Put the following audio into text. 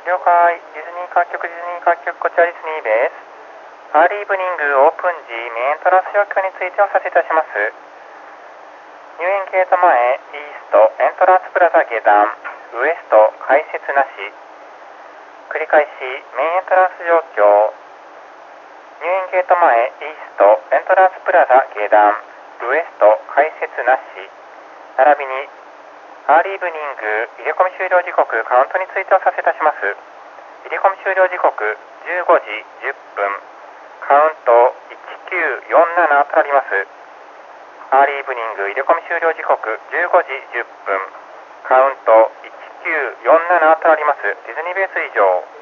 了解。ディズニー各局、こちらディズニーです。アーリーイブニングオープン時、メインエントランス状況についてお知らせいたします。入園ゲート前、イースト、エントランスプラザ下段、ウエスト、開設なし。繰り返し、メインエントランス状況。入園ゲート前、イースト、エントランスプラザ下段、ウエスト、開設なし。並びに、アーリーイブニング入れ込み終了時刻カウントについてお知らせいたします。入れ込み終了時刻15時10分、カウント1947となります。アーリーイブニング入れ込み終了時刻15時10分、カウント1947となります。ディズニーベース以上。